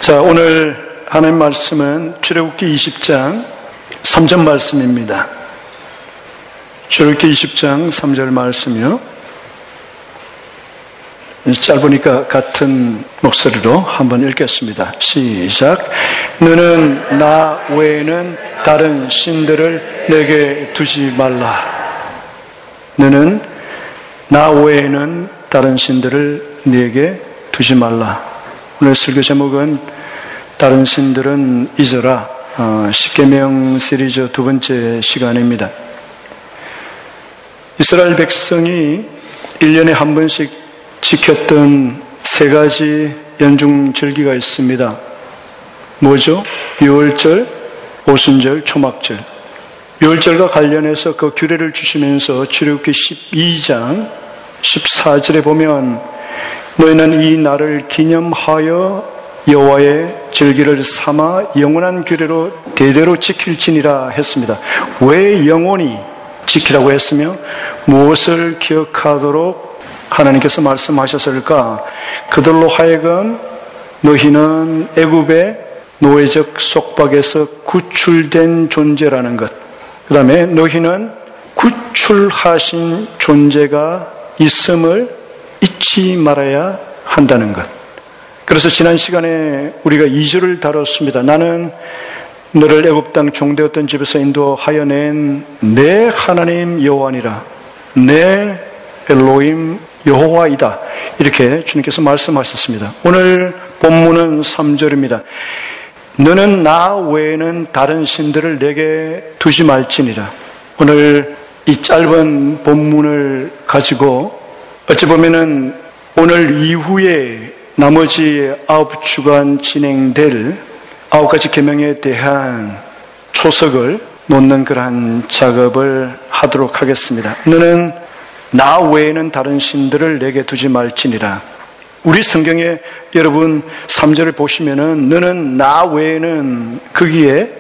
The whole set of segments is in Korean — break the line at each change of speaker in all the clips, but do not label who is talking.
자, 오늘 하나님 말씀은 출애굽기 20장 3절 말씀입니다. 출애굽기 20장 3절 말씀이요. 짧으니까 같은 목소리로 한번 읽겠습니다. 시작. 너는 나 외에는 다른 신들을 내게 두지 말라. 너는 나 외에는 다른 신들을 내게 두지 말라. 오늘 설교 제목은 다른 신들은 잊어라. 십계명 시리즈 두 번째 시간입니다. 이스라엘 백성이 1년에 한 번씩 지켰던 세 가지 연중절기가 있습니다. 뭐죠? 유월절, 오순절, 초막절. 유월절과 관련해서 그 규례를 주시면서 출애굽기 12장 14절에 보면 너희는 이 날을 기념하여 여호와의 절기를 삼아 영원한 규례로 대대로 지킬지니라 했습니다. 왜 영원히 지키라고 했으며 무엇을 기억하도록 하나님께서 말씀하셨을까? 그들로 하여금 너희는 애굽의 노예적 속박에서 구출된 존재라는 것, 그 다음에 너희는 구출하신 존재가 있음을 잊지 말아야 한다는 것. 그래서 지난 시간에 우리가 2절을 다뤘습니다. 나는 너를 애굽 땅 종되었던 집에서 인도하여 낸 내 하나님 여호와니라. 내 엘로힘 여호와이다. 이렇게 주님께서 말씀하셨습니다. 오늘 본문은 3절입니다. 너는 나 외에는 다른 신들을 내게 두지 말지니라. 오늘 이 짧은 본문을 가지고 어찌 보면은 오늘 이후에 나머지 9주간 진행될 9가지 계명에 대한 초석을 놓는 그러한 작업을 하도록 하겠습니다. 너는 나 외에는 다른 신들을 내게 두지 말지니라. 우리 성경에 여러분 3절을 보시면은 너는 나 외에는 거기에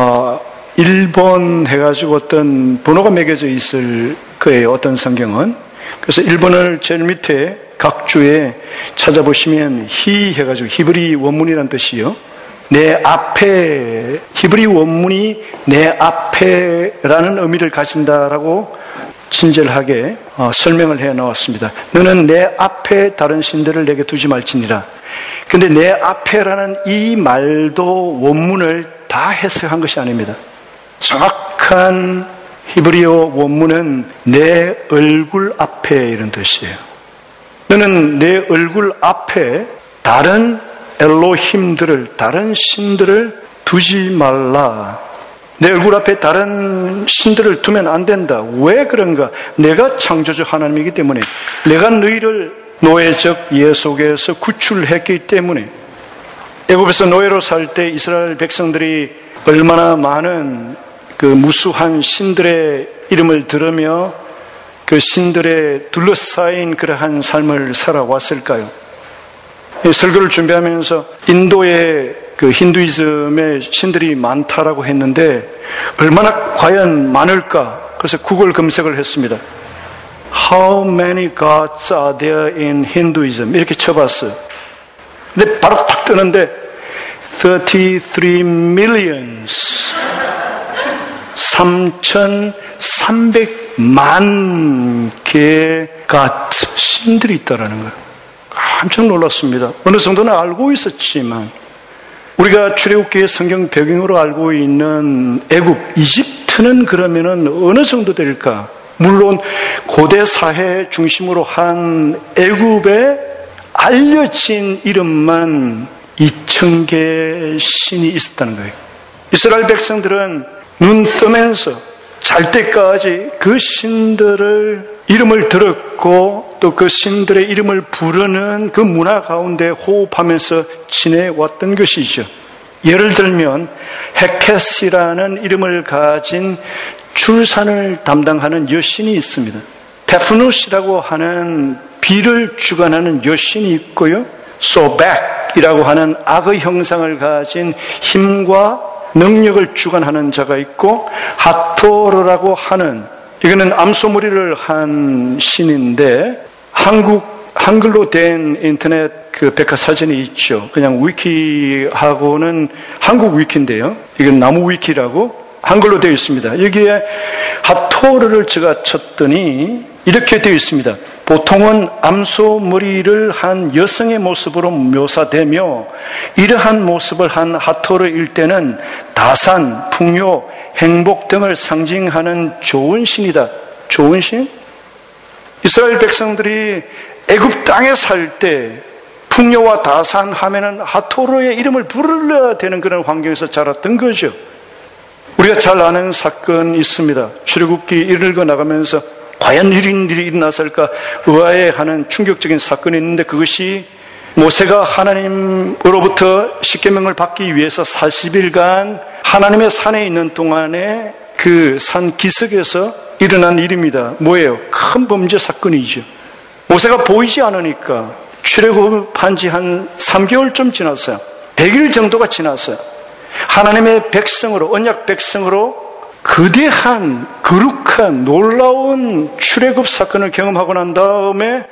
1번 해가지고 어떤 번호가 매겨져 있을 거예요. 어떤 성경은. 그래서 1번을 제일 밑에 각 주에 찾아보시면 히 해가지고 히브리 원문이란 뜻이요. 내 앞에, 히브리 원문이 내 앞에라는 의미를 가진다라고 친절하게 설명을 해 나왔습니다. 너는 내 앞에 다른 신들을 내게 두지 말지니라. 근데 내 앞에라는 이 말도 원문을 다 해석한 것이 아닙니다. 정확한 히브리어 원문은 내 얼굴 앞에 이런 뜻이에요. 너는 내 얼굴 앞에 다른 엘로힘들을, 다른 신들을 두지 말라. 내 얼굴 앞에 다른 신들을 두면 안 된다. 왜 그런가? 내가 창조주 하나님이기 때문에, 내가 너희를 노예적 예 속에서 구출했기 때문에, 애굽에서 노예로 살 때 이스라엘 백성들이 얼마나 많은 그 무수한 신들의 이름을 들으며 그 신들에 둘러싸인 그러한 삶을 살아왔을까요? 설교를 준비하면서 인도의 그 힌두이즘의 신들이 많다라고 했는데 얼마나 과연 많을까? 그래서 구글 검색을 했습니다. How many gods are there in Hinduism? 이렇게 쳐봤어요. 근데 바로 딱 뜨는데 33 millions 3,300만 개의 God, 신들이 있다라는 거예요. 깜짝 놀랐습니다. 어느 정도는 알고 있었지만 우리가 출애굽기의 성경 배경으로 알고 있는 애굽, 이집트는 그러면은 어느 정도 될까? 물론 고대 사회 중심으로 한 애굽의 알려진 이름만 2,000개의 신이 있었다는 거예요. 이스라엘 백성들은 눈 뜨면서 잘 때까지 그 신들을 이름을 들었고 또 그 신들의 이름을 부르는 그 문화 가운데 호흡하면서 지내왔던 것이죠. 예를 들면 헤켓이라는 이름을 가진 출산을 담당하는 여신이 있습니다. 테프누스라고 하는 비를 주관하는 여신이 있고요. 소백이라고 하는 악의 형상을 가진 힘과 능력을 주관하는 자가 있고, 하토르라고 하는, 이거는 암소머리를 한 신인데 한국 한글로 된 인터넷 그 백과사전이 있죠. 그냥 위키하고는 한국 위키인데요. 이건 나무 위키라고 한글로 되어 있습니다. 여기에 하토르를 제가 쳤더니 이렇게 되어 있습니다. 보통은 암소머리를 한 여성의 모습으로 묘사되며 이러한 모습을 한 하토르일 때는 다산, 풍요, 행복 등을 상징하는 좋은 신이다. 좋은 신? 이스라엘 백성들이 애굽 땅에 살 때 풍요와 다산 하면은 하토르의 이름을 부르려야 되는 그런 환경에서 자랐던 거죠. 우리가 잘 아는 사건이 있습니다. 출애굽기 읽어 나가면서 과연 이런 일이 일어났을까 의아해하는 충격적인 사건이 있는데 그것이 모세가 하나님으로부터 십계명을 받기 위해서 40일간 하나님의 산에 있는 동안에 그 산 기슭에서 일어난 일입니다. 뭐예요? 큰 범죄 사건이죠. 모세가 보이지 않으니까 출애굽한 지 한 3개월쯤 지났어요. 100일 정도가 지났어요. 하나님의 백성으로, 언약 백성으로 거대한, 거룩한, 놀라운 출애굽 사건을 경험하고 난 다음에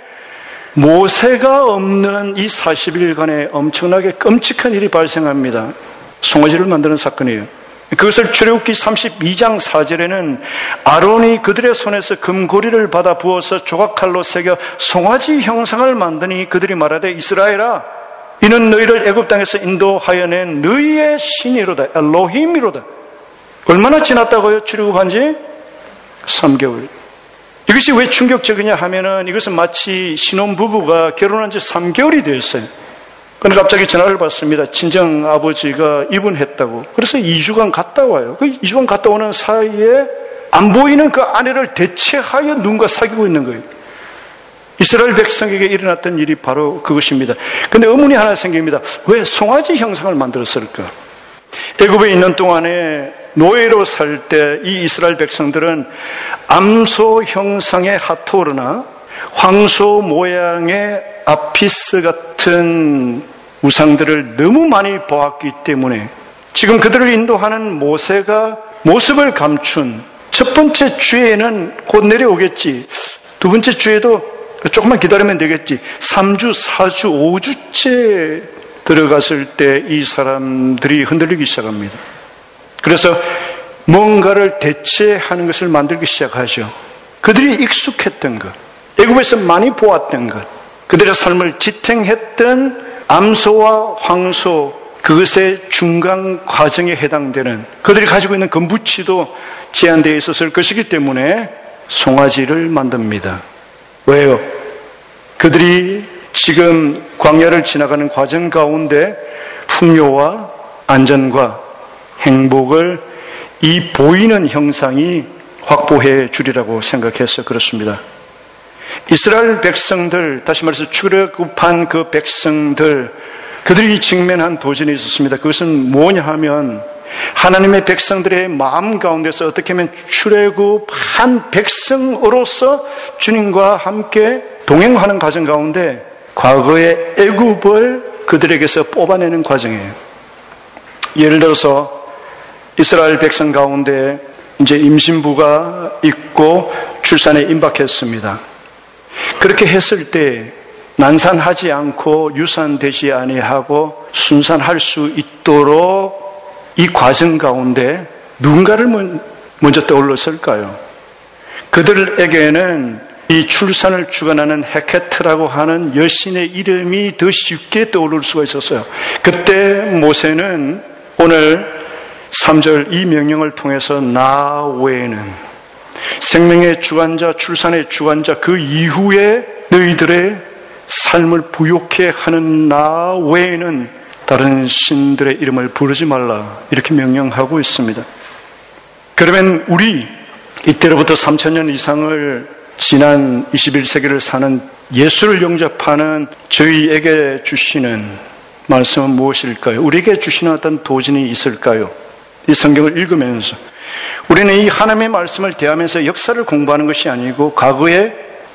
모세가 없는 이 40일간에 엄청나게 끔찍한 일이 발생합니다. 송아지를 만드는 사건이에요. 그것을 출애굽기 32장 4절에는 아론이 그들의 손에서 금고리를 받아 부어서 조각칼로 새겨 송아지 형상을 만드니 그들이 말하되 이스라엘아 이는 너희를 애굽 땅에서 인도하여 낸 너희의 신이로다. 엘로힘이로다. 얼마나 지났다고요? 출애굽한 지 3개월. 이것이 왜 충격적이냐 하면은 이것은 마치 신혼부부가 결혼한 지 3개월이 되었어요. 그런데 갑자기 전화를 받습니다. 친정 아버지가 입원했다고. 그래서 2주간 갔다 와요. 그 2주간 갔다 오는 사이에 안 보이는 그 아내를 대체하여 누군가 사귀고 있는 거예요. 이스라엘 백성에게 일어났던 일이 바로 그것입니다. 그런데 의문이 하나 생깁니다. 왜 송아지 형상을 만들었을까? 애굽에 있는 동안에 노예로 살 때 이 이스라엘 백성들은 암소 형상의 하토르나 황소 모양의 아피스 같은 우상들을 너무 많이 보았기 때문에 지금 그들을 인도하는 모세가 모습을 감춘 첫 번째 주에는 곧 내려오겠지. 두 번째 주에도 조금만 기다리면 되겠지. 3주, 4주, 5주째 들어갔을 때 이 사람들이 흔들리기 시작합니다. 그래서 뭔가를 대체하는 것을 만들기 시작하죠. 그들이 익숙했던 것, 애굽에서 많이 보았던 것, 그들의 삶을 지탱했던 암소와 황소, 그것의 중간 과정에 해당되는 그들이 가지고 있는 그 무치도 제한되어 있었을 것이기 때문에 송아지를 만듭니다. 왜요? 그들이 지금 광야를 지나가는 과정 가운데 풍요와 안전과 행복을 이 보이는 형상이 확보해 주리라고 생각해서 그렇습니다. 이스라엘 백성들, 다시 말해서 출애굽한 그 백성들, 그들이 직면한 도전이 있었습니다. 그것은 뭐냐 하면 하나님의 백성들의 마음 가운데서 어떻게 하면 출애굽한 백성으로서 주님과 함께 동행하는 과정 가운데 과거의 애굽을 그들에게서 뽑아내는 과정이에요. 예를 들어서 이스라엘 백성 가운데 이제 임신부가 있고 출산에 임박했습니다. 그렇게 했을 때 난산하지 않고 유산되지 아니하고 순산할 수 있도록 이 과정 가운데 누군가를 먼저 떠올렸을까요? 그들에게는 이 출산을 주관하는 헤케트라고 하는 여신의 이름이 더 쉽게 떠오를 수가 있었어요. 그때 모세는 오늘 3절 이 명령을 통해서 나 외에는 생명의 주관자, 출산의 주관자, 그 이후에 너희들의 삶을 부욕해 하는 나 외에는 다른 신들의 이름을 부르지 말라, 이렇게 명령하고 있습니다. 그러면 우리 이때로부터 3000년 이상을 지난 21세기를 사는 예수를 영접하는 저희에게 주시는 말씀은 무엇일까요? 우리에게 주시는 어떤 도전이 있을까요? 이 성경을 읽으면서 우리는 이 하나님의 말씀을 대하면서 역사를 공부하는 것이 아니고 과거에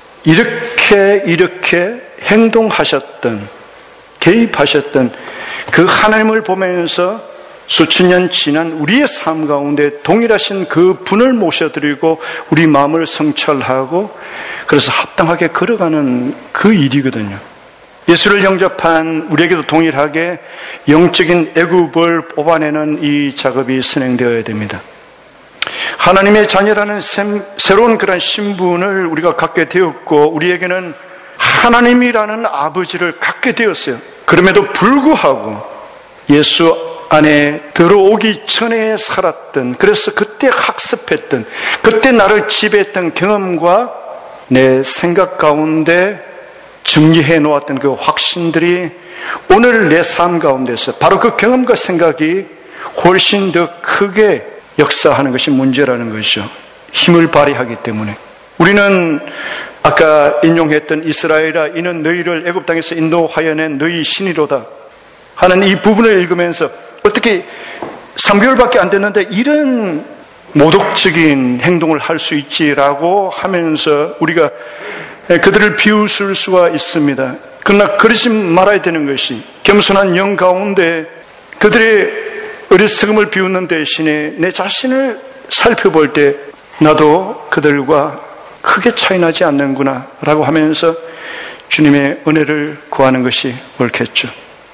이렇게 행동하셨던, 개입하셨던 그 하나님을 보면서 수천 년 지난 우리의 삶 가운데 동일하신 그 분을 모셔드리고 우리 마음을 성찰하고 그래서 합당하게 걸어가는 그 일이거든요. 예수를 영접한 우리에게도 동일하게 영적인 애굽을 뽑아내는 이 작업이 진행되어야 됩니다. 하나님의 자녀라는 새로운 그런 신분을 우리가 갖게 되었고, 우리에게는 하나님이라는 아버지를 갖게 되었어요. 그럼에도 불구하고 예수 안에 들어오기 전에 살았던, 그래서 그때 학습했던, 그때 나를 지배했던 경험과 내 생각 가운데 정리해 놓았던 그 확신들이 오늘 내 삶 가운데서 바로 그 경험과 생각이 훨씬 더 크게 역사하는 것이 문제라는 것이죠. 힘을 발휘하기 때문에. 우리는 아까 인용했던 이스라엘아, 이는 너희를 애굽 땅에서 인도하여 낸 너희 신이로다 하는 이 부분을 읽으면서 어떻게 3개월밖에 안 됐는데 이런 모독적인 행동을 할 수 있지라고 하면서 우리가 그들을 비웃을 수가 있습니다. 그러나 그러지 말아야 되는 것이, 겸손한 영 가운데 그들의 어리석음을 비웃는 대신에 내 자신을 살펴볼 때 나도 그들과 크게 차이 나지 않는구나 라고 하면서 주님의 은혜를 구하는 것이 옳겠죠.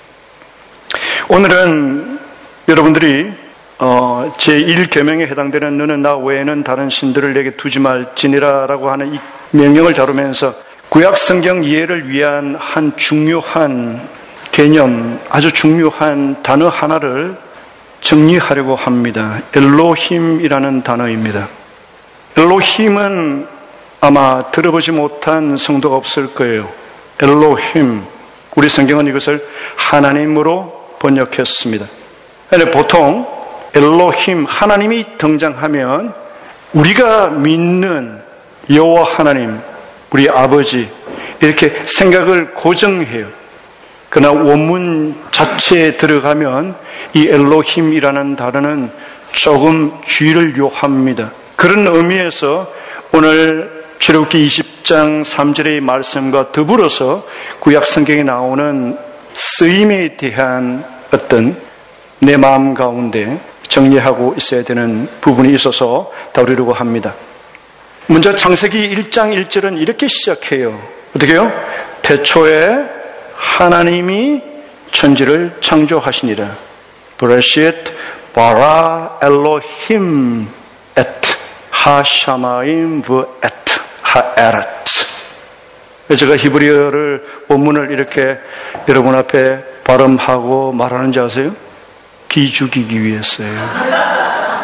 오늘은 여러분들이 제1계명에 해당되는 너는 나 외에는 다른 신들을 내게 두지 말지니라 라고 하는 이 명령을 다루면서 구약 성경 이해를 위한 한 중요한 개념, 아주 중요한 단어 하나를 정리하려고 합니다. 엘로힘이라는 단어입니다. 엘로힘은 아마 들어보지 못한 성도가 없을 거예요. 엘로힘, 우리 성경은 이것을 하나님으로 번역했습니다. 그런데 보통 엘로힘, 하나님이 등장하면 우리가 믿는 여호와 하나님, 우리 아버지, 이렇게 생각을 고정해요. 그러나 원문 자체에 들어가면 이 엘로힘이라는 단어는 조금 주의를 요합니다. 그런 의미에서 오늘 출애굽기 20장 3절의 말씀과 더불어서 구약 성경에 나오는 쓰임에 대한 어떤 내 마음 가운데 정리하고 있어야 되는 부분이 있어서 다루려고 합니다. 먼저 창세기 1장 1절은 이렇게 시작해요. 어떻게 해요? 태초에 하나님이 천지를 창조하시니라. 브레시ეთ 바라 엘로힘 엣 하샤마임 브엣 하에렛. 제가 히브리어를 원문을 이렇게 여러분 앞에 발음하고 말하는지 아세요? 기죽이기 위해서요.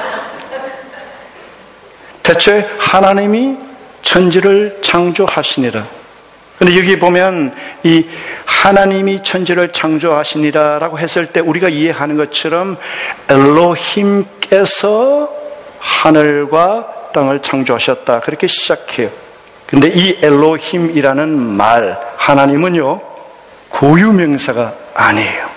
대체 하나님이 천지를 창조하시니라. 그런데 여기 보면 이 하나님이 천지를 창조하시니라라고 했을 때 우리가 이해하는 것처럼 엘로힘께서 하늘과 땅을 창조하셨다, 그렇게 시작해요. 그런데 이 엘로힘이라는 말, 하나님은요 고유명사가 아니에요.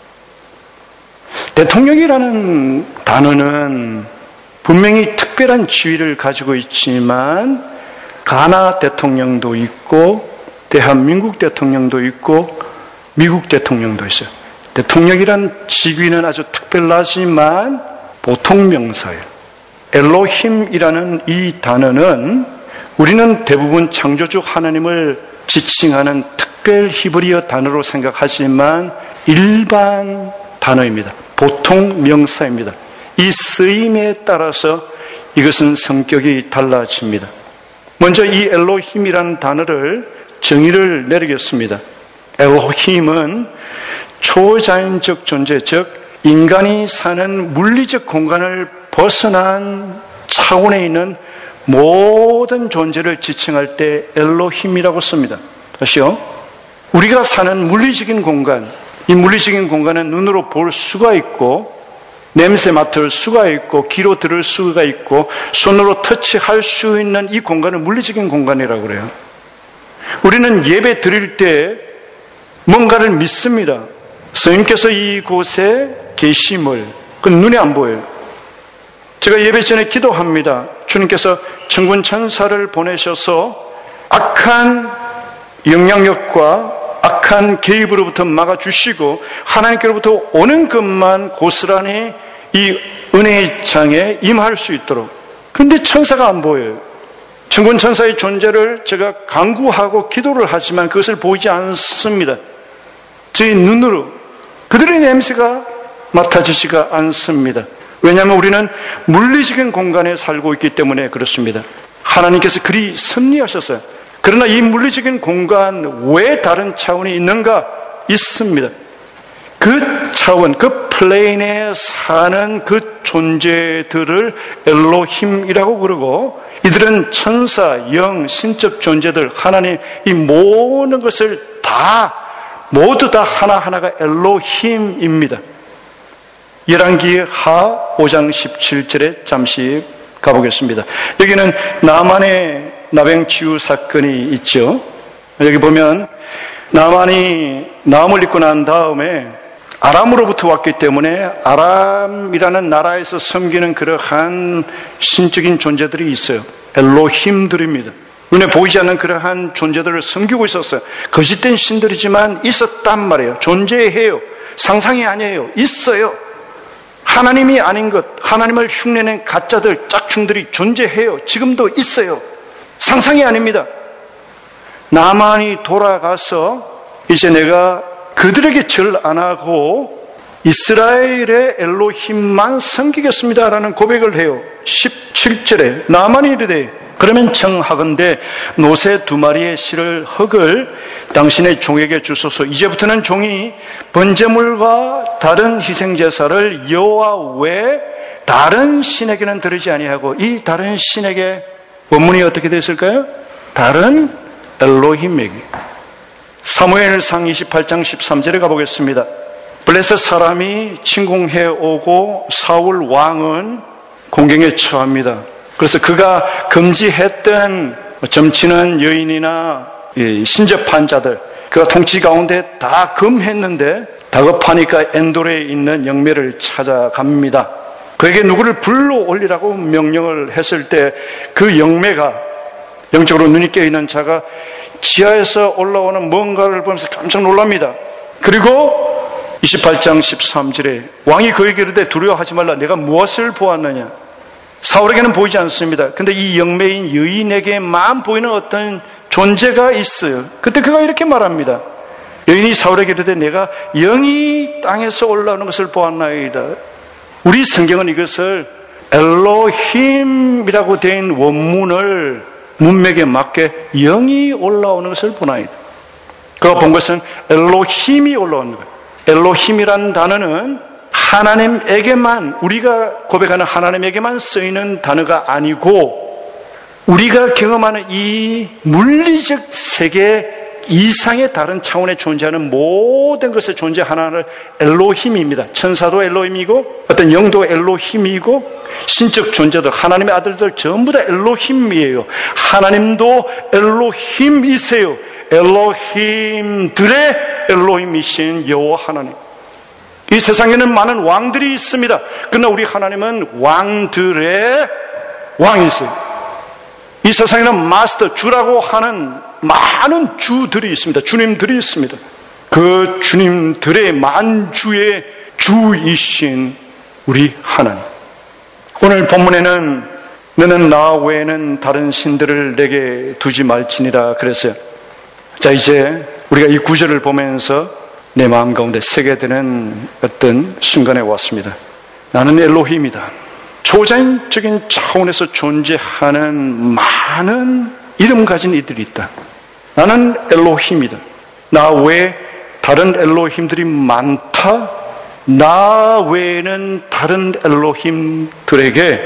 대통령이라는 단어는 분명히 특별한 지위를 가지고 있지만 가나 대통령도 있고 대한민국 대통령도 있고 미국 대통령도 있어요. 대통령이란 직위는 아주 특별하지만 보통 명사예요. 엘로힘이라는 이 단어는 우리는 대부분 창조주 하나님을 지칭하는 특별 히브리어 단어로 생각하지만 일반 단어입니다. 보통 명사입니다. 이 쓰임에 따라서 이것은 성격이 달라집니다. 먼저 이 엘로힘이라는 단어를 정의를 내리겠습니다. 엘로힘은 초자연적 존재, 즉 인간이 사는 물리적 공간을 벗어난 차원에 있는 모든 존재를 지칭할 때 엘로힘이라고 씁니다. 다시요. 우리가 사는 물리적인 공간, 이 물리적인 공간은 눈으로 볼 수가 있고 냄새 맡을 수가 있고 귀로 들을 수가 있고 손으로 터치할 수 있는 이 공간을 물리적인 공간이라고 그래요. 우리는 예배 드릴 때 뭔가를 믿습니다. 스님께서 이곳에 계심을, 그건 눈에 안 보여요. 제가 예배 전에 기도합니다. 주님께서 천군 천사를 보내셔서 악한 영향력과 악한 개입으로부터 막아주시고 하나님께로부터 오는 것만 고스란히 이 은혜의 장에 임할 수 있도록. 근데 천사가 안 보여요. 천군 천사의 존재를 제가 간구하고 기도를 하지만 그것을 보이지 않습니다. 저희 눈으로 그들의 냄새가 맡아지지가 않습니다. 왜냐하면 우리는 물리적인 공간에 살고 있기 때문에 그렇습니다. 하나님께서 그리 섭리하셨어요. 그러나 이 물리적인 공간 외에 다른 차원이 있는가? 있습니다. 그 차원, 그 플레인에 사는 그 존재들을 엘로힘이라고 부르고, 이들은 천사, 영, 신적 존재들, 하나님, 이 모든 것을 모두 다 하나하나가 엘로힘입니다. 열왕기 하 5장 17절에 잠시 가보겠습니다. 여기는 나만의 나병치유 사건이 있죠. 여기 보면 나만이 나음을 입고 난 다음에 아람으로부터 왔기 때문에 아람이라는 나라에서 섬기는 그러한 신적인 존재들이 있어요. 엘로힘들입니다. 눈에 보이지 않는 그러한 존재들을 섬기고 있었어요. 거짓된 신들이지만 있었단 말이에요. 존재해요. 상상이 아니에요. 있어요. 하나님이 아닌 것, 하나님을 흉내낸 가짜들, 짝충들이 존재해요. 지금도 있어요. 상상이 아닙니다. 나만이 돌아가서 이제 내가 그들에게 절 안 하고 이스라엘의 엘로힘만 섬기겠습니다라는 고백을 해요. 17절에 나만이 이르되 그러면 청하건대 노새 2마리의 실을 흙을 당신의 종에게 주소서. 이제부터는 종이 번제물과 다른 희생제사를 여호와 외 다른 신에게는 드리지 아니하고, 이 다른 신에게 원문이 어떻게 됐을까요? 다른 엘로힘에게. 사무엘상 28장 13절에 가보겠습니다. 블레셋 사람이 침공해 오고 사울 왕은 공경에 처합니다. 그래서 그가 금지했던 점치는 여인이나 신접한 자들, 그가 통치 가운데 다 금했는데 다급하니까 엔돌에 있는 영매를 찾아갑니다. 그에게 누구를 불러올리라고 명령을 했을 때 그 영매가, 영적으로 눈이 깨있는 자가 지하에서 올라오는 뭔가를 보면서 깜짝 놀랍니다. 그리고 28장 13절에 왕이 그에게 이르되 두려워하지 말라. 내가 무엇을 보았느냐? 사울에게는 보이지 않습니다. 근데 이 영매인 여인에게만 보이는 어떤 존재가 있어요. 그때 그가 이렇게 말합니다. 여인이 사울에게 이르되 내가 영이 땅에서 올라오는 것을 보았나이다. 우리 성경은 이것을 엘로힘이라고 된 원문을 문맥에 맞게 영이 올라오는 것을 보나이다. 그가 본 것은 엘로힘이 올라오는 거예요. 엘로힘이라는 단어는 하나님에게만, 우리가 고백하는 하나님에게만 쓰이는 단어가 아니고 우리가 경험하는 이 물리적 세계 이상의 다른 차원에 존재하는 모든 것에 존재 하나를 엘로힘입니다. 천사도 엘로힘이고 어떤 영도 엘로힘이고 신적 존재들, 하나님의 아들들 전부 다 엘로힘이에요. 하나님도 엘로힘이세요. 엘로힘들의 엘로힘이신 여호와 하나님. 이 세상에는 많은 왕들이 있습니다. 그러나 우리 하나님은 왕들의 왕이세요. 이 세상에는 마스터, 주라고 하는 많은 주들이 있습니다. 주님들이 있습니다. 그 주님들의 만주의 주이신 우리 하나님. 오늘 본문에는 너는 나 외에는 다른 신들을 내게 두지 말지니라 그랬어요. 자, 이제 우리가 이 구절을 보면서 내 마음 가운데 새겨드는 어떤 순간에 왔습니다. 나는 엘로힘이다. 초자연적인 차원에서 존재하는 많은 이름 가진 이들이 있다. 나는 엘로힘이다. 나 외에 다른 엘로힘들이 많다. 나 외에는 다른 엘로힘들에게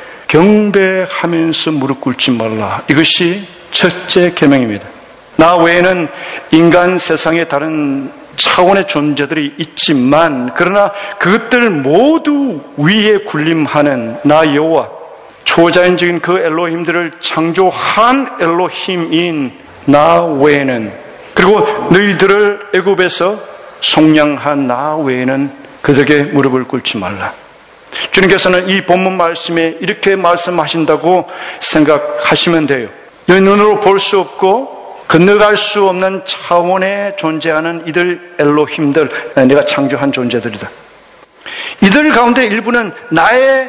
경배하면서 무릎 꿇지 말라. 이것이 첫째 계명입니다. 나 외에는 인간 세상에 다른 차원의 존재들이 있지만, 그러나 그것들 모두 위에 군림하는 나 여호와, 초자연적인 그 엘로힘들을 창조한 엘로힘인 나 외에는, 그리고 너희들을 애굽에서 속량한 나 외에는 그들에게 무릎을 꿇지 말라. 주님께서는 이 본문 말씀에 이렇게 말씀하신다고 생각하시면 돼요. 너희 눈으로 볼 수 없고 건너갈 수 없는 차원에 존재하는 이들 엘로힘들, 내가 창조한 존재들이다. 이들 가운데 일부는 나의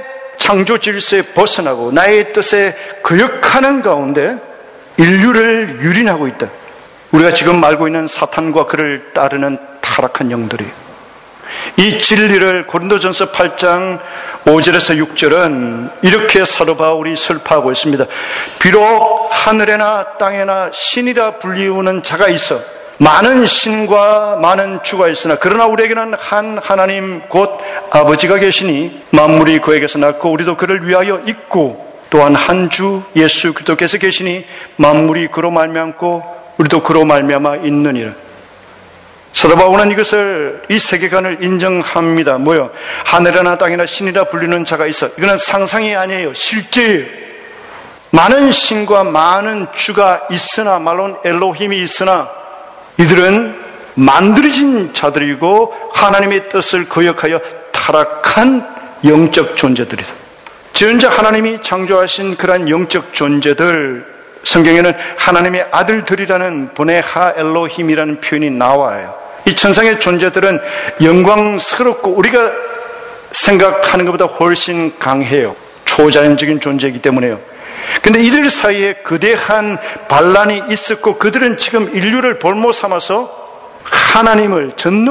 창조 질서에 벗어나고 나의 뜻에 거역하는 가운데 인류를 유린하고 있다. 우리가 지금 알고 있는 사탄과 그를 따르는 타락한 영들이에요. 이 진리를 고린도전서 8장 5절에서 6절은 이렇게 사도 바울이 설파하고 있습니다. 비록 하늘에나 땅에나 신이라 불리우는 자가 있어 많은 신과 많은 주가 있으나 그러나 우리에게는 한 하나님 곧 아버지가 계시니 만물이 그에게서 났고 우리도 그를 위하여 있고 또한 한 주 예수 그리스도께서 계시니 만물이 그로 말미암고 우리도 그로 말미암아 있느니라. 사도 바울은 이것을 이 세계관을 인정합니다. 뭐요? 하늘이나 땅이나 신이라 불리는 자가 있어. 이거는 상상이 아니에요. 실제예요. 많은 신과 많은 주가 있으나 말로는 엘로힘이 있으나 이들은 만들어진 자들이고 하나님의 뜻을 거역하여 타락한 영적 존재들이다. 지은자 하나님이 창조하신 그러한 영적 존재들, 성경에는 하나님의 아들들이라는 보네하 엘로힘이라는 표현이 나와요. 이 천상의 존재들은 영광스럽고 우리가 생각하는 것보다 훨씬 강해요. 초자연적인 존재이기 때문에요. 근데 이들 사이에 거대한 반란이 있었고 그들은 지금 인류를 볼모 삼아서 하나님을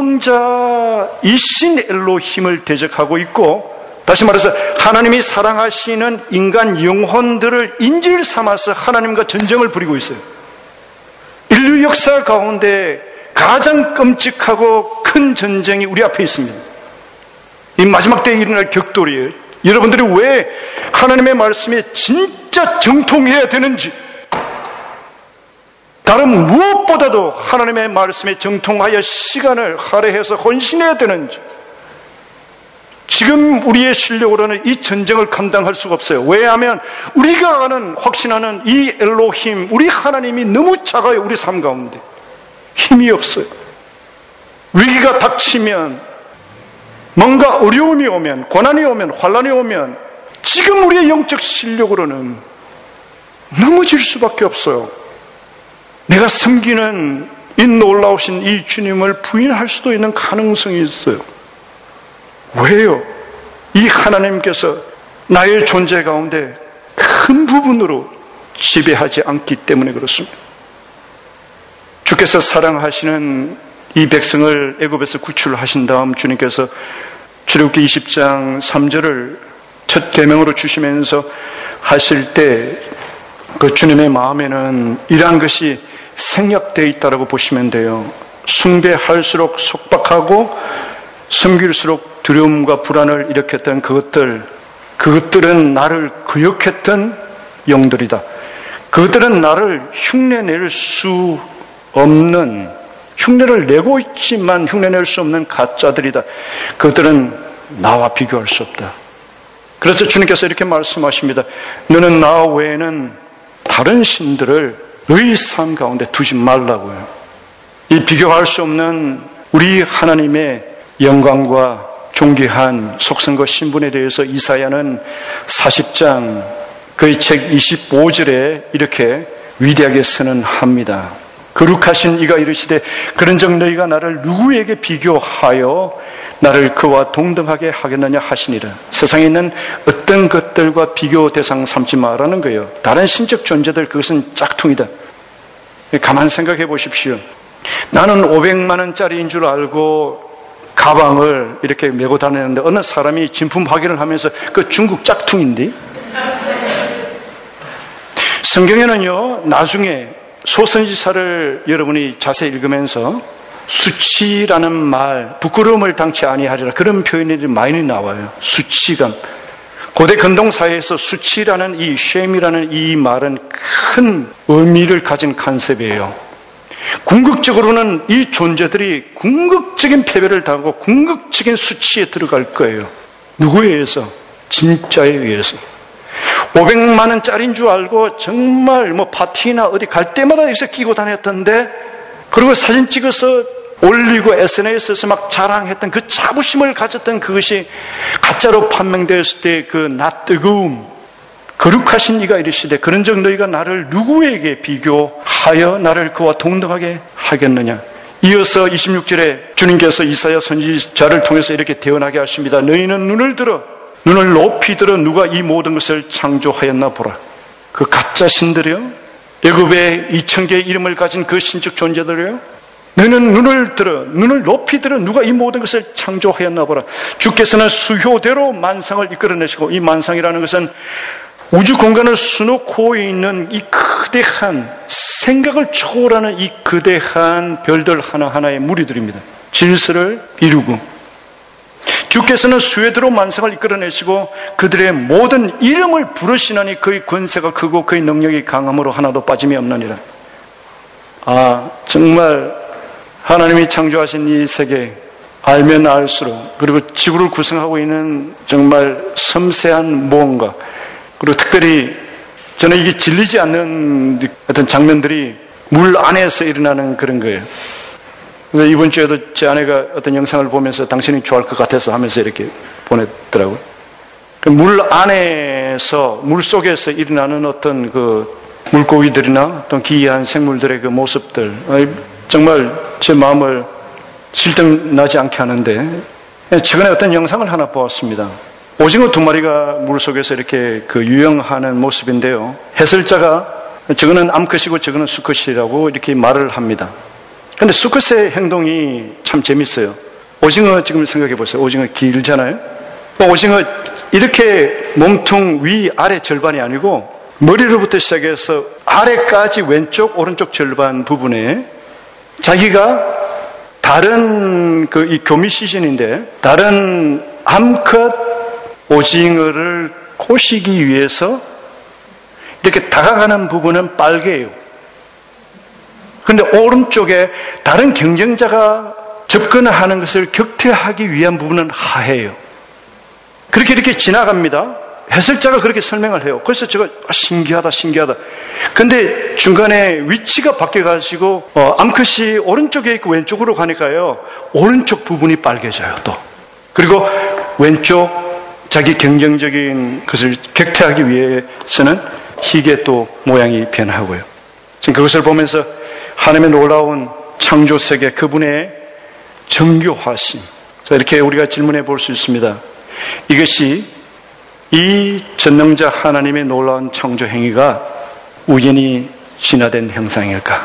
전능자이신 엘로힘을 대적하고 있고 다시 말해서 하나님이 사랑하시는 인간 영혼들을 인질 삼아서 하나님과 전쟁을 벌이고 있어요. 인류 역사 가운데 가장 끔찍하고 큰 전쟁이 우리 앞에 있습니다. 이 마지막 때에 일어날 격돌이에요. 여러분들이 왜 하나님의 말씀에 진짜 정통해야 되는지, 다른 무엇보다도 하나님의 말씀에 정통하여 시간을 할애해서 헌신해야 되는지, 지금 우리의 실력으로는 이 전쟁을 감당할 수가 없어요. 왜냐하면 우리가 아는, 확신하는 이 엘로힘, 우리 하나님이 너무 작아요. 우리 삶 가운데 힘이 없어요. 위기가 닥치면, 뭔가 어려움이 오면, 고난이 오면, 환난이 오면 지금 우리의 영적 실력으로는 넘어질 수밖에 없어요. 내가 섬기는 이 놀라우신 이 주님을 부인할 수도 있는 가능성이 있어요. 왜요? 이 하나님께서 나의 존재 가운데 큰 부분으로 지배하지 않기 때문에 그렇습니다. 주께서 사랑하시는 이 백성을 애굽에서 구출하신 다음 주님께서 출애굽기 20장 3절을 첫 계명으로 주시면서 하실 때 그 주님의 마음에는 이러한 것이 생략되어 있다고 보시면 돼요. 숭배할수록 속박하고 섬길수록 두려움과 불안을 일으켰던 그것들은 나를 거역했던 영들이다. 그것들은 나를 흉내낼 수 없는, 흉내를 내고 있지만 흉내낼 수 없는 가짜들이다. 그것들은 나와 비교할 수 없다. 그래서 주님께서 이렇게 말씀하십니다. 너는 나 외에는 다른 신들을 너희 삶 가운데 두지 말라고요. 이 비교할 수 없는 우리 하나님의 영광과 존귀한 속성과 신분에 대해서 이사야는 40장 그의 책 25절에 이렇게 위대하게 선언합니다. 거룩하신 이가 이르시되 그런즉 너희가 나를 누구에게 비교하여 나를 그와 동등하게 하겠느냐 하시니라. 세상에 있는 어떤 것들과 비교 대상 삼지 말라는 거예요. 다른 신적 존재들, 그것은 짝퉁이다. 가만 생각해 보십시오. 나는 500만 원짜리인 줄 알고 가방을 이렇게 메고 다니는데 어느 사람이 진품 확인을 하면서 그 중국 짝퉁인데, 성경에는요 나중에 소선지사를 여러분이 자세히 읽으면서 수치라는 말, 부끄러움을 당치 아니하리라, 그런 표현이 많이 나와요. 수치감. 고대 근동사회에서 수치라는 이 shame이라는 이 말은 큰 의미를 가진 컨셉이에요. 궁극적으로는 이 존재들이 궁극적인 패배를 당하고 궁극적인 수치에 들어갈 거예요. 누구에 의해서? 진짜에 의해서. 500만 원짜리인 줄 알고 정말 파티나 어디 갈 때마다 여기서 끼고 다녔던데, 그리고 사진 찍어서 올리고 SNS에서 막 자랑했던 그 자부심을 가졌던 그것이 가짜로 판명되었을 때 그 낯뜨거움. 거룩하신 이가 이르시되 그런즉 너희가 나를 누구에게 비교하여 나를 그와 동등하게 하겠느냐. 이어서 26절에 주님께서 이사야 선지자를 통해서 이렇게 대언하게 하십니다. 너희는 눈을 들어 눈을 높이 들어 누가 이 모든 것을 창조하였나 보라. 그 가짜 신들이요, 애굽에 2000개의 이름을 가진 그 신적 존재들이요, 너는 눈을 높이 들어 누가 이 모든 것을 창조하였나 보라. 주께서는 수효대로 만상을 이끌어내시고, 이 만상이라는 것은 우주 공간을 수놓고 있는 이 거대한, 생각을 초월하는 이 거대한 별들 하나하나의 무리들입니다. 질서를 이루고, 주께서는 수혜대로 만상을 이끌어내시고 그들의 모든 이름을 부르시나니 그의 권세가 크고 그의 능력이 강함으로 하나도 빠짐이 없느니라. 정말 하나님이 창조하신 이 세계, 알면 알수록, 그리고 지구를 구성하고 있는 정말 섬세한 무언가, 그리고 특별히 저는 이게 질리지 않는 어떤 장면들이 물 안에서 일어나는 그런 거예요. 그래서 이번 주에도 제 아내가 어떤 영상을 보면서 당신이 좋아할 것 같아서 하면서 이렇게 보냈더라고요. 물 안에서, 물 속에서 일어나는 어떤 그 물고기들이나 또 기이한 생물들의 그 모습들, 정말 제 마음을 실증나지 않게 하는데, 최근에 어떤 영상을 하나 보았습니다. 오징어 2마리가 물 속에서 이렇게 그 유영하는 모습인데요. 해설자가 저거는 암컷이고 저거는 수컷이라고 이렇게 말을 합니다. 근데 수컷의 행동이 참 재밌어요. 오징어 지금 생각해 보세요. 오징어 길잖아요. 오징어 이렇게 몸통 위 아래 절반이 아니고 머리로부터 시작해서 아래까지 왼쪽 오른쪽 절반 부분에 자기가 다른 이 교미 시즌인데 다른 암컷 오징어를 꼬시기 위해서 이렇게 다가가는 부분은 빨개요. 근데 오른쪽에 다른 경쟁자가 접근하는 것을 격퇴하기 위한 부분은 하얘요. 그렇게 이렇게 지나갑니다. 해설자가 그렇게 설명을 해요. 그래서 제가 신기하다. 근데 중간에 위치가 바뀌어가지고 암컷이 오른쪽에 있고 왼쪽으로 가니까요, 오른쪽 부분이 빨개져요 또. 그리고 왼쪽 자기 경쟁적인 것을 격퇴하기 위해서는 희게 또 모양이 변하고요. 지금 그것을 보면서 하나님의 놀라운 창조 세계, 그분의 정교하심, 이렇게 우리가 질문해 볼 수 있습니다. 이것이 이 전능자 하나님의 놀라운 창조 행위가 우연히 진화된 형상일까?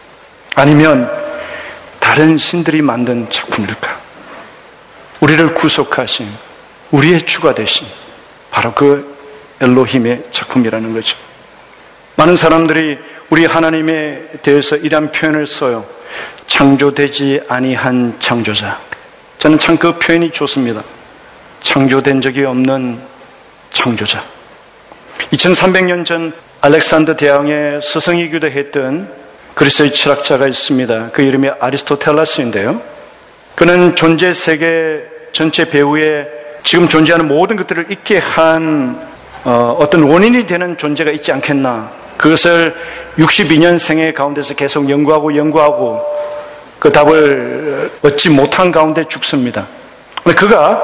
아니면 다른 신들이 만든 작품일까? 우리를 구속하신, 우리의 주가 되신 바로 그 엘로힘의 작품이라는 거죠. 많은 사람들이 우리 하나님에 대해서 이런 표현을 써요. 창조되지 아니한 창조자. 저는 참 그 표현이 좋습니다. 창조된 적이 없는 창조자. 2300년 전 알렉산더 대왕의 스승이기도 했던 그리스의 철학자가 있습니다. 그 이름이 아리스토텔레스인데요. 그는 존재 세계 전체 배후에 지금 존재하는 모든 것들을 있게 한 어떤 원인이 되는 존재가 있지 않겠나. 그것을 62년생의 가운데서 계속 연구하고 그 답을 얻지 못한 가운데 죽습니다. 그가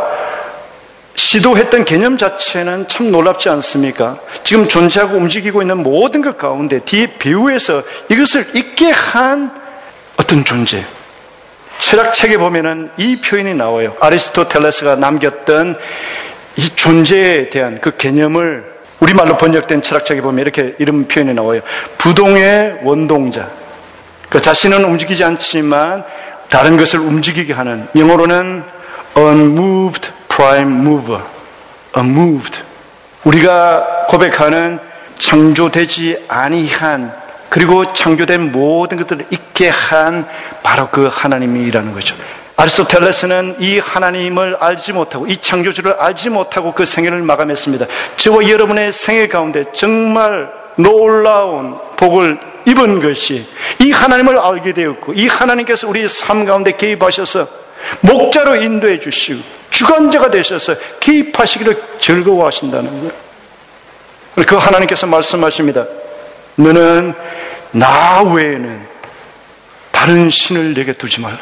시도했던 개념 자체는 참 놀랍지 않습니까? 지금 존재하고 움직이고 있는 모든 것 가운데 뒤에 배후에서 이것을 있게 한 어떤 존재. 철학책에 보면은 이 표현이 나와요. 아리스토텔레스가 남겼던 이 존재에 대한 그 개념을 우리말로 번역된 철학책에 보면 이렇게 이런 표현이 나와요. 부동의 원동자. 그 자신은 움직이지 않지만 다른 것을 움직이게 하는, 영어로는 unmoved prime mover. unmoved. 우리가 고백하는 창조되지 아니한, 그리고 창조된 모든 것들을 있게 한 바로 그 하나님이라는 거죠. 아리스토텔레스는 이 하나님을 알지 못하고, 이 창조주를 알지 못하고 그 생애를 마감했습니다. 저와 여러분의 생애 가운데 정말 놀라운 복을 입은 것이 이 하나님을 알게 되었고, 이 하나님께서 우리 삶 가운데 개입하셔서 목자로 인도해 주시고 주관자가 되셔서 개입하시기를 즐거워하신다는 거예요. 그 하나님께서 말씀하십니다. 너는 나 외에는 다른 신을 내게 두지 말라.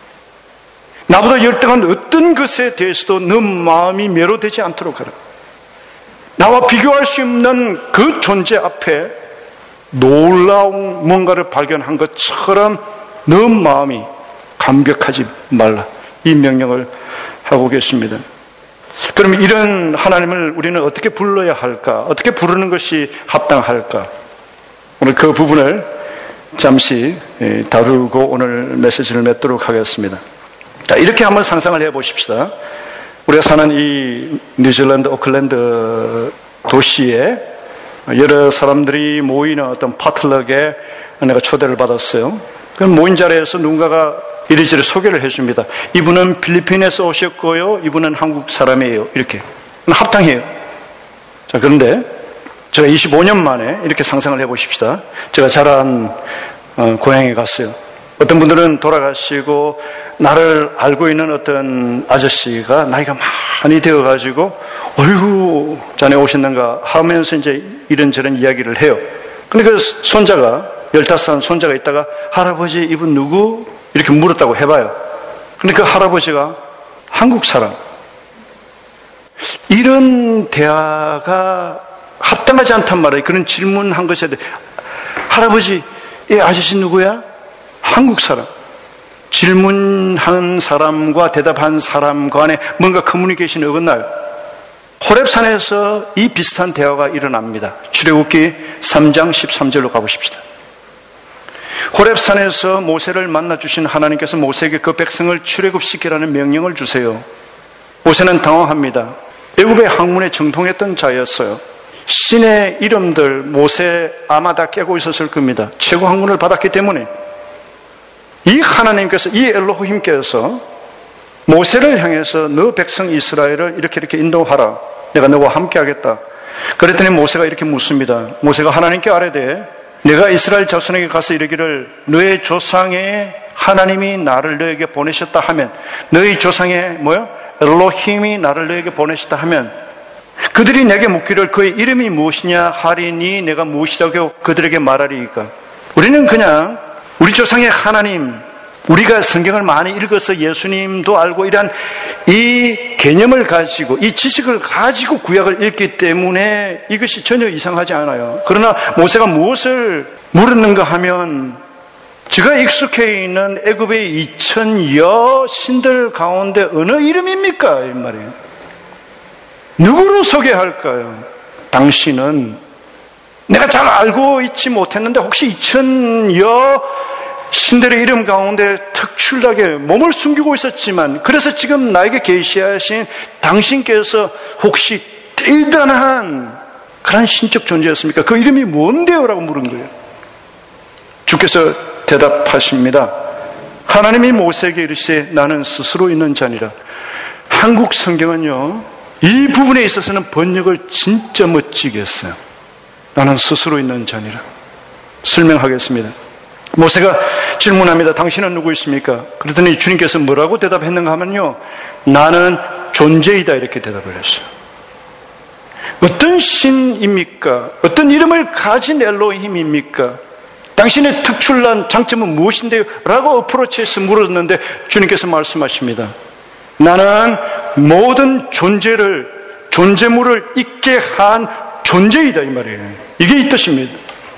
나보다 열등한 어떤 것에 대해서도 너 마음이 매료되지 않도록 하라. 나와 비교할 수 없는 그 존재 앞에 놀라운 뭔가를 발견한 것처럼 너 마음이 감격하지 말라. 이 명령을 하고 계십니다. 그럼 이런 하나님을 우리는 어떻게 불러야 할까? 어떻게 부르는 것이 합당할까? 오늘 그 부분을 잠시 다루고 오늘 메시지를 맺도록 하겠습니다. 자, 이렇게 한번 상상을 해 보십시다. 우리가 사는 이 뉴질랜드 오클랜드 도시에 여러 사람들이 모이는 어떤 파틀럭에 내가 초대를 받았어요. 그 모인 자리에서 누군가가 이리저리 소개를 해줍니다. 이분은 필리핀에서 오셨고요. 이분은 한국 사람이에요. 이렇게. 합당해요. 자, 그런데 제가 25년 만에 이렇게 상상을 해보십시다. 제가 자란 고향에 갔어요. 어떤 분들은 돌아가시고 나를 알고 있는 어떤 아저씨가 나이가 많이 되어가지고 어이구 자네 오셨는가 하면서 이제 이런저런 이야기를 해요. 근데 그 손자가 15살 손자가 있다가 할아버지 이분 누구? 이렇게 물었다고 해봐요. 근데 그 할아버지가 한국 사람. 이런 대화가 합당하지 않단 말이에요. 그런 질문한 것에 대해 할아버지 이 아저씨 누구야? 한국 사람. 질문한 사람과 대답한 사람 간에 뭔가 커뮤니케이션이 어긋나요. 호렙산에서 이 비슷한 대화가 일어납니다. 출애굽기 3장 13절로 가보십시다. 호렙산에서 모세를 만나주신 하나님께서 모세에게 그 백성을 출애굽시키라는 명령을 주세요. 모세는 당황합니다. 애굽의 학문에 정통했던 자였어요. 신의 이름들 모세 아마 다 깨고 있었을 겁니다. 최고 학문을 받았기 때문에 이 하나님께서 이 엘로힘께서 모세를 향해서 너 백성 이스라엘을 이렇게 인도하라. 내가 너와 함께 하겠다. 그랬더니 모세가 이렇게 묻습니다. 모세가 하나님께 아뢰되 내가 이스라엘 자손에게 가서 이르기를 너의 조상의 하나님이 나를 너에게 보내셨다 하면 너희 조상의 엘로힘이 나를 너에게 보내셨다 하면 그들이 내게 묻기를 그의 이름이 무엇이냐 하리니 내가 무엇이라고 그들에게 말하리이까. 우리는 그냥 우리 조상의 하나님, 우리가 성경을 많이 읽어서 예수님도 알고 이러한 이 개념을 가지고 이 지식을 가지고 구약을 읽기 때문에 이것이 전혀 이상하지 않아요. 그러나 모세가 무엇을 물었는가 하면 제가 익숙해 있는 애굽의 2000여 신들 가운데 어느 이름입니까? 이 말이에요. 누구로 소개할까요? 당신은 내가 잘 알고 있지 못했는데 혹시 2000여 신들의 이름 가운데 특출나게 몸을 숨기고 있었지만 그래서 지금 나에게 계시하신 당신께서 혹시 대단한 그런 신적 존재였습니까? 그 이름이 뭔데요? 라고 물은 거예요. 주께서 대답하십니다. 하나님이 모세에게 이르시되 나는 스스로 있는 자니라. 한국 성경은요 이 부분에 있어서는 번역을 진짜 멋지게 했어요. 나는 스스로 있는 자니라. 설명하겠습니다. 모세가 질문합니다. 당신은 누구이십니까? 그랬더니 주님께서 뭐라고 대답했는가 하면요 나는 존재이다 이렇게 대답을 했어요. 어떤 신입니까? 어떤 이름을 가진 엘로힘입니까? 당신의 특출난 장점은 무엇인데요? 라고 어프로치해서 물었는데 주님께서 말씀하십니다. 나는 모든 존재물을 있게 한 존재이다 이 말이에요. 이게 이 뜻입니다.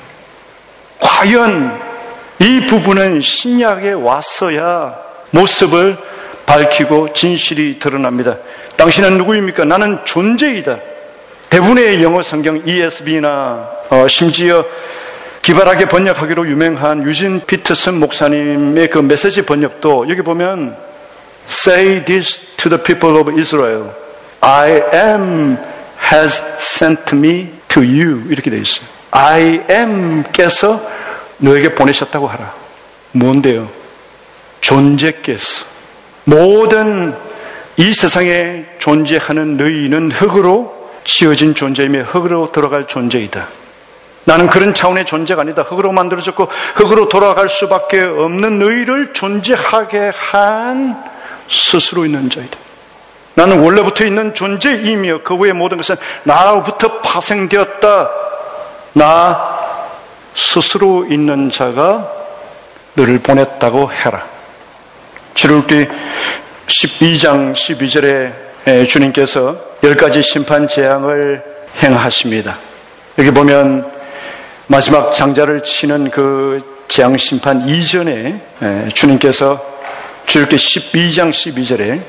과연 이 부분은 신약에 와서야 모습을 밝히고 진실이 드러납니다. 당신은 누구입니까? 나는 존재이다. 대부분의 영어 성경 ESV나 심지어 기발하게 번역하기로 유명한 유진 피터슨 목사님의 그 메시지 번역도 여기 보면 Say this to the people of Israel. I am has sent me to you. 이렇게 되어 있어요. I am께서 너에게 보내셨다고 하라. 뭔데요? 존재께서. 모든 이 세상에 존재하는 너희는 흙으로 지어진 존재이며 흙으로 들어갈 존재이다. 나는 그런 차원의 존재가 아니다. 흙으로 만들어졌고 흙으로 돌아갈 수밖에 없는 너희를 존재하게 한 스스로 있는 자이다. 나는 원래부터 있는 존재이며 그 외의 모든 것은 나로부터 파생되었다. 나 스스로 있는 자가 너를 보냈다고 해라. 출애굽기 12장 12절에 주님께서 10가지 심판 재앙을 행하십니다. 여기 보면 마지막 장자를 치는 그 재앙 심판 이전에 주님께서 출애굽기 12장 12절에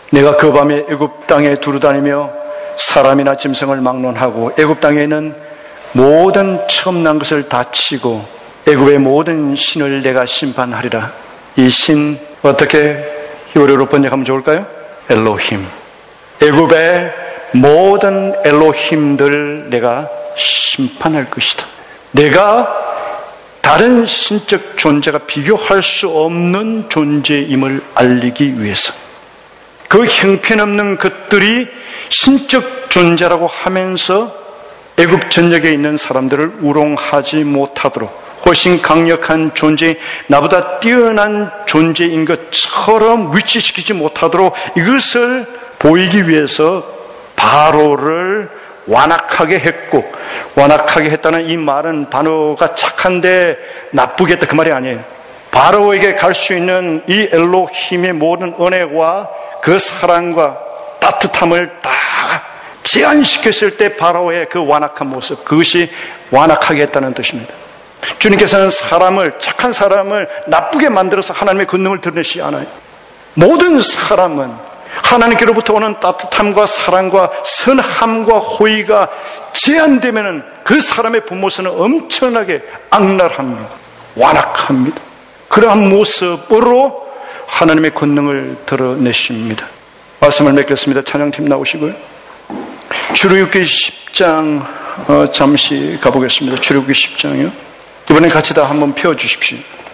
내가 그 밤에 애굽 땅에 두루다니며 사람이나 짐승을 막론하고 애굽 땅에 있는 모든 처음 난 것을 다 치고 애굽의 모든 신을 내가 심판하리라. 이 신 어떻게 히브리어로 번역하면 좋을까요? 엘로힘. 애굽의 모든 엘로힘들 내가 심판할 것이다. 내가 다른 신적 존재가 비교할 수 없는 존재임을 알리기 위해서 그 형편없는 것들이 신적 존재라고 하면서 애굽 전역에 있는 사람들을 우롱하지 못하도록 훨씬 강력한 존재, 나보다 뛰어난 존재인 것처럼 위치시키지 못하도록 이것을 보이기 위해서 바로를 완악하게 했고, 완악하게 했다는 이 말은 바로가 착한데 나쁘게 했다 그 말이 아니에요. 바로에게 갈 수 있는 이 엘로힘의 모든 은혜와 그 사랑과 따뜻함을 다 제한시켰을 때 바로의 그 완악한 모습, 그것이 완악하게 했다는 뜻입니다. 주님께서는 사람을, 착한 사람을 나쁘게 만들어서 하나님의 권능을 드러내시지 않아요. 모든 사람은 하나님께로부터 오는 따뜻함과 사랑과 선함과 호의가 제한되면 그 사람의 본모습은 엄청나게 악랄합니다. 완악합니다. 그러한 모습으로 하나님의 권능을 드러내십니다. 말씀을 맺겠습니다. 찬양팀 나오시고요. 출애굽기 10장 잠시 가보겠습니다. 출애굽기 10장이요. 이번엔 같이 다 한번 펴주십시오.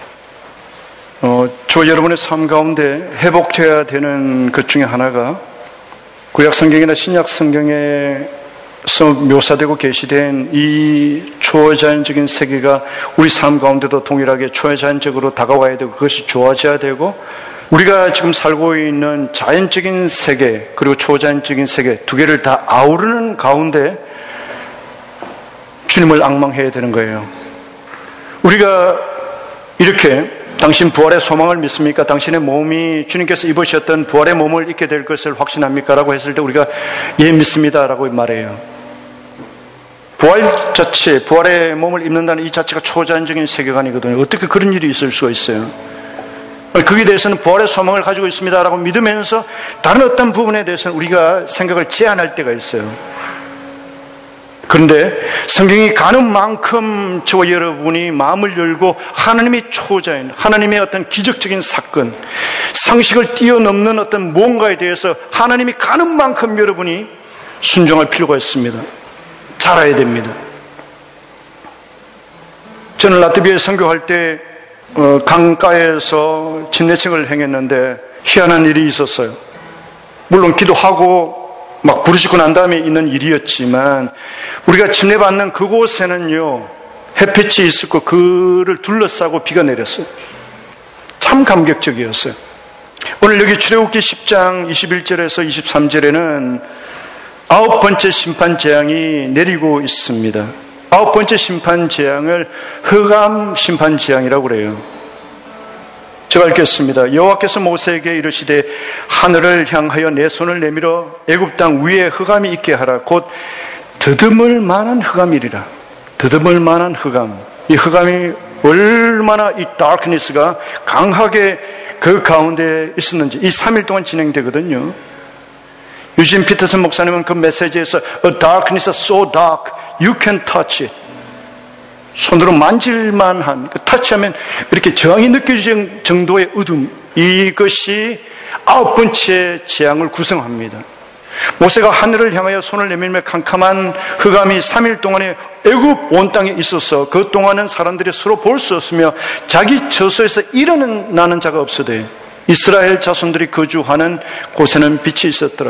저 여러분의 삶 가운데 회복되어야 되는 것 중에 하나가 구약 성경이나 신약 성경에서 묘사되고 계시된 이 초자연적인 세계가 우리 삶 가운데도 동일하게 초자연적으로 다가와야 되고 그것이 좋아져야 되고 우리가 지금 살고 있는 자연적인 세계 그리고 초자연적인 세계 두 개를 다 아우르는 가운데 주님을 앙망해야 되는 거예요. 우리가 이렇게 당신 부활의 소망을 믿습니까? 당신의 몸이 주님께서 입으셨던 부활의 몸을 입게 될 것을 확신합니까? 라고 했을 때 우리가 예 믿습니다 라고 말해요. 부활 자체, 부활의 몸을 입는다는 이 자체가 초자연적인 세계관이거든요. 어떻게 그런 일이 있을 수가 있어요? 거기에 대해서는 부활의 소망을 가지고 있습니다 라고 믿으면서 다른 어떤 부분에 대해서는 우리가 생각을 제한할 때가 있어요. 그런데 성경이 가는 만큼 저와 여러분이 마음을 열고 하나님의 초자연, 하나님의 어떤 기적적인 사건, 상식을 뛰어넘는 어떤 무언가에 대해서 하나님이 가는 만큼 여러분이 순종할 필요가 있습니다. 잘해야 됩니다. 저는 라트비아에 선교할 때 강가에서 침례책을 행했는데 희한한 일이 있었어요. 물론 기도하고 막 부르시고 난 다음에 있는 일이었지만 우리가 침례받는 그곳에는요 햇빛이 있었고 그를 둘러싸고 비가 내렸어요. 참 감격적이었어요. 오늘 여기 출애굽기 10장 21절에서 23절에는 9번째 심판 재앙이 내리고 있습니다. 9번째 심판 재앙을 흑암 심판 재앙이라고 그래요. 제가 읽겠습니다. 여호와께서 모세에게 이르시되 하늘을 향하여 내 손을 내밀어 애굽 땅 위에 흑암이 있게 하라. 곧 더듬을 만한 흑암이리라. 더듬을 만한 흑암. 이 흑암이 얼마나 이 darkness가 강하게 그 가운데 있었는지 이 3일 동안 진행되거든요. 유진 피터슨 목사님은 그 메시지에서 A darkness so dark you can touch it. 손으로 만질만한, 터치하면 이렇게 저항이 느껴질 정도의 어둠, 이것이 9번째 재앙을 구성합니다. 모세가 하늘을 향하여 손을 내밀며 캄캄한 흑암이 3일 동안에 애굽 온 땅에 있어서 그 동안은 사람들이 서로 볼 수 없으며 자기 처소에서 일어나는 자가 없으되 이스라엘 자손들이 거주하는 곳에는 빛이 있었더라.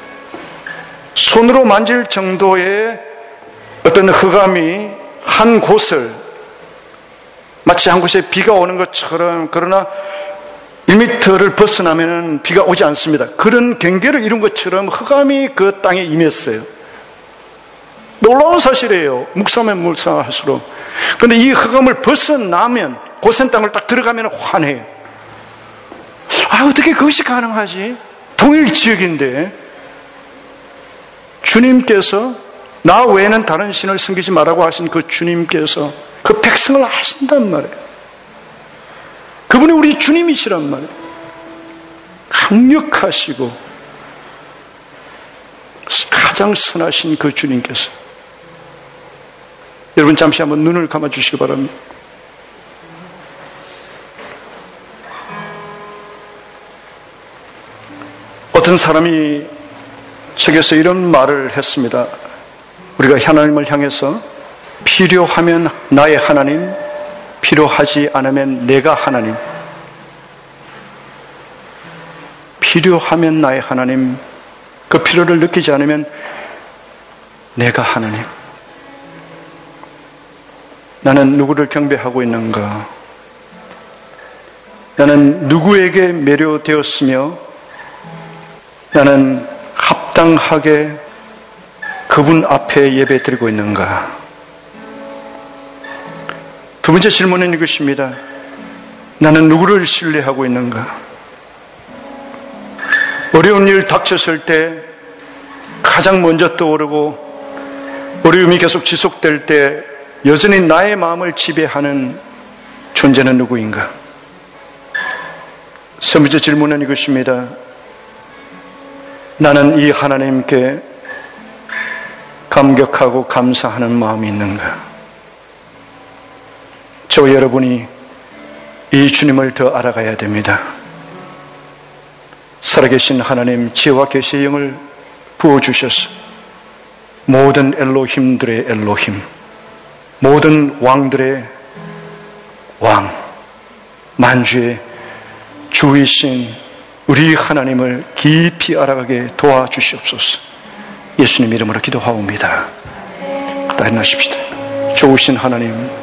손으로 만질 정도의 어떤 흑암이 한 곳을 마치 한 곳에 비가 오는 것처럼 그러나 1m를 벗어나면 비가 오지 않습니다. 그런 경계를 이룬 것처럼 흑암이 그 땅에 임했어요. 놀라운 사실이에요. 묵상하면 묵상할수록. 그런데 이 흑암을 벗어나면 고센 땅을 딱 들어가면 환해요. 어떻게 그것이 가능하지? 동일 지역인데 주님께서 나 외에는 다른 신을 섬기지 말라고 하신 그 주님께서 그 백성을 아신단 말이에요. 그분이 우리 주님이시란 말이에요. 강력하시고 가장 선하신 그 주님께서, 여러분 잠시 한번 눈을 감아주시기 바랍니다. 어떤 사람이 책에서 이런 말을 했습니다. 우리가 하나님을 향해서 필요하면 나의 하나님, 필요하지 않으면 내가 하나님. 필요하면 나의 하나님, 그 필요를 느끼지 않으면 내가 하나님. 나는 누구를 경배하고 있는가? 나는 누구에게 매료되었으며 나는 합당하게 그분 앞에 예배 드리고 있는가? 두 번째 질문은 이것입니다. 나는 누구를 신뢰하고 있는가? 어려운 일 닥쳤을 때 가장 먼저 떠오르고 어려움이 계속 지속될 때 여전히 나의 마음을 지배하는 존재는 누구인가? 세 번째 질문은 이것입니다. 나는 이 하나님께 감격하고 감사하는 마음이 있는가? 저와 여러분이 이 주님을 더 알아가야 됩니다. 살아계신 하나님, 지혜와 계시의 영을 부어주셔서 모든 엘로힘들의 엘로힘, 모든 왕들의 왕, 만주의 주이신 우리 하나님을 깊이 알아가게 도와주시옵소서. 예수님 이름으로 기도하옵니다. 따라하십시다. 좋으신 하나님,